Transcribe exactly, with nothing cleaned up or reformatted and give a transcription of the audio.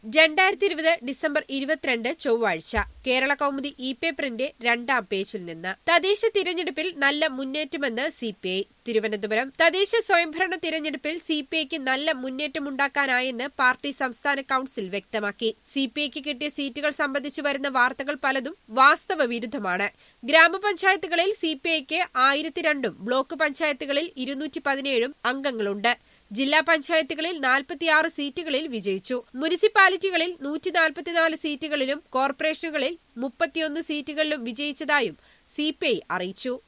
രണ്ടായിരത്തി ഇരുപത് ഡിസംബർ ഇരുപത്തിരണ്ട് ചൊവ്വാഴ്ച കേരള കൗമുദി ഇ പേപ്പറിന്റെ രണ്ടാം പേജിൽ നിന്ന് തദ്ദേശ തിരഞ്ഞെടുപ്പിൽ നല്ല മുന്നേറ്റമെന്ന് സി പി ഐ തിരുവനന്തപുരം തദ്ദേശ സ്വയംഭരണ തിരഞ്ഞെടുപ്പിൽ സി പി ഐക്ക് നല്ല മുന്നേറ്റമുണ്ടാക്കാനായെന്ന് പാർട്ടി സംസ്ഥാന കൌൺസിൽ വ്യക്തമാക്കി. സി പി ഐക്ക് കിട്ടിയ സീറ്റുകൾ സംബന്ധിച്ചു വരുന്ന വാർത്തകൾ പലതും വാസ്തവ വിരുദ്ധമാണ്. ഗ്രാമപഞ്ചായത്തുകളിൽ സി പി ഐക്ക് ആയിരത്തി രണ്ടും ബ്ലോക്ക് പഞ്ചായത്തുകളിൽ ഇരുന്നൂറ്റി പതിനേഴും അംഗങ്ങളുണ്ട്. ജില്ലാ പഞ്ചായത്തുകളിൽ നാൽപ്പത്തിയാറ് സീറ്റുകളിൽ വിജയിച്ചു. മുനിസിപ്പാലിറ്റികളിൽ നൂറ്റി നാൽപ്പത്തിനാല് സീറ്റുകളിലും കോർപ്പറേഷനുകളിൽ മുപ്പത്തിയൊന്ന് സീറ്റുകളിലും വിജയിച്ചതായും സി പി ഐ അറിയിച്ചു.